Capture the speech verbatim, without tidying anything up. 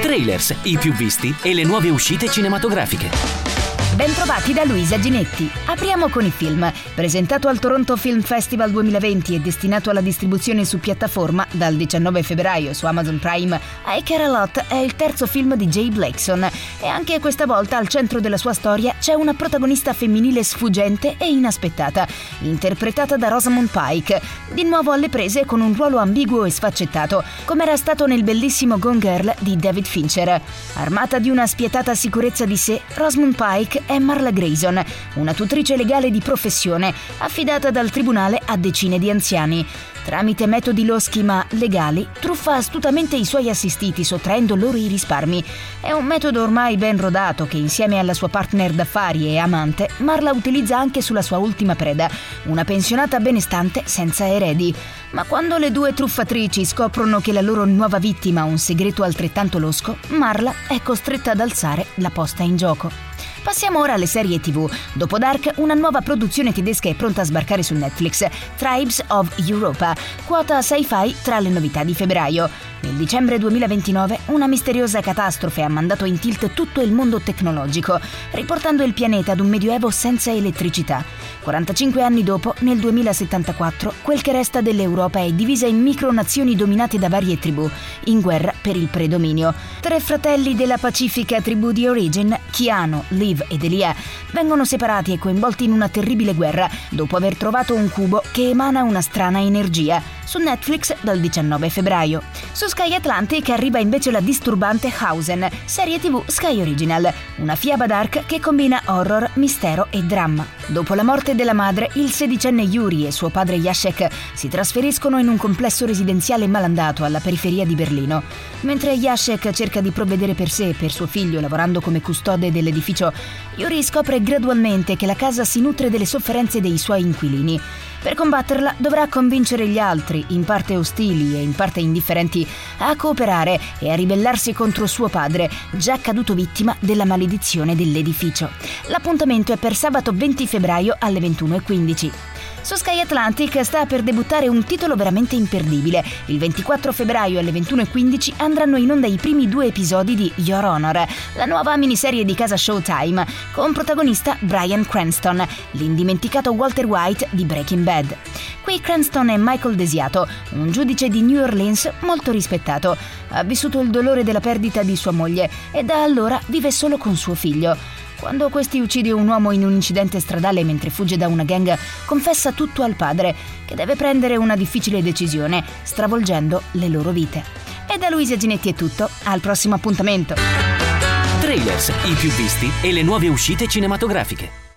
Trailers, i più visti e le nuove uscite cinematografiche. Bentrovati da Luisa Ginetti. Apriamo con i film. Presentato al Toronto Film Festival duemilaventi e destinato alla distribuzione su piattaforma dal diciannove febbraio su Amazon Prime, I Care a Lot è il terzo film di Jay Blakeson e anche questa volta al centro della sua storia c'è una protagonista femminile sfuggente e inaspettata, interpretata da Rosamund Pike, di nuovo alle prese con un ruolo ambiguo e sfaccettato, come era stato nel bellissimo Gone Girl di David Fincher. Armata di una spietata sicurezza di sé, Rosamund Pike è Marla Grayson, una tutrice legale di professione, affidata dal tribunale a decine di anziani. Tramite metodi loschi ma legali, truffa astutamente i suoi assistiti, sottraendo loro i risparmi. È un metodo ormai ben rodato che, insieme alla sua partner d'affari e amante, Marla utilizza anche sulla sua ultima preda, una pensionata benestante senza eredi. Ma quando le due truffatrici scoprono che la loro nuova vittima ha un segreto altrettanto losco, Marla è costretta ad alzare la posta in gioco. Passiamo ora alle serie tivù. Dopo Dark, una nuova produzione tedesca è pronta a sbarcare su Netflix, Tribes of Europa, quota sci-fi tra le novità di febbraio. Nel dicembre duemilaventinove una misteriosa catastrofe ha mandato in tilt tutto il mondo tecnologico, riportando il pianeta ad un medioevo senza elettricità. quarantacinque anni dopo, nel duemilasettantaquattro, quel che resta dell'Europa è divisa in micronazioni dominate da varie tribù, in guerra per il predominio. Tre fratelli della pacifica tribù di Origin, Keanu, Liv ed Elia, vengono separati e coinvolti in una terribile guerra dopo aver trovato un cubo che emana una strana energia. Su Netflix dal diciannove febbraio. Su Sky Atlantic arriva invece la disturbante Hausen, serie tivù Sky Original, una fiaba dark che combina horror, mistero e dramma. Dopo la morte della madre, il sedicenne Yuri e suo padre Jacek si trasferiscono in un complesso residenziale malandato alla periferia di Berlino. Mentre Jacek cerca di provvedere per sé e per suo figlio lavorando come custode dell'edificio, Yuri scopre gradualmente che la casa si nutre delle sofferenze dei suoi inquilini. Per combatterla dovrà convincere gli altri, in parte ostili e in parte indifferenti, a cooperare e a ribellarsi contro suo padre, già caduto vittima della maledizione dell'edificio. L'appuntamento è per sabato venti febbraio alle ventuno e quindici. Su Sky Atlantic sta per debuttare un titolo veramente imperdibile. Il ventiquattro febbraio alle ventuno e quindici andranno in onda i primi due episodi di Your Honor, la nuova miniserie di casa Showtime, con protagonista Bryan Cranston, l'indimenticato Walter White di Breaking Bad. Qui Cranston è Michael Desiato, un giudice di New Orleans molto rispettato. Ha vissuto il dolore della perdita di sua moglie e da allora vive solo con suo figlio. Quando questi uccide un uomo in un incidente stradale mentre fugge da una gang, confessa tutto al padre, che deve prendere una difficile decisione, stravolgendo le loro vite. E da Luisa Ginetti è tutto, al prossimo appuntamento. Trailers, i più visti e le nuove uscite cinematografiche.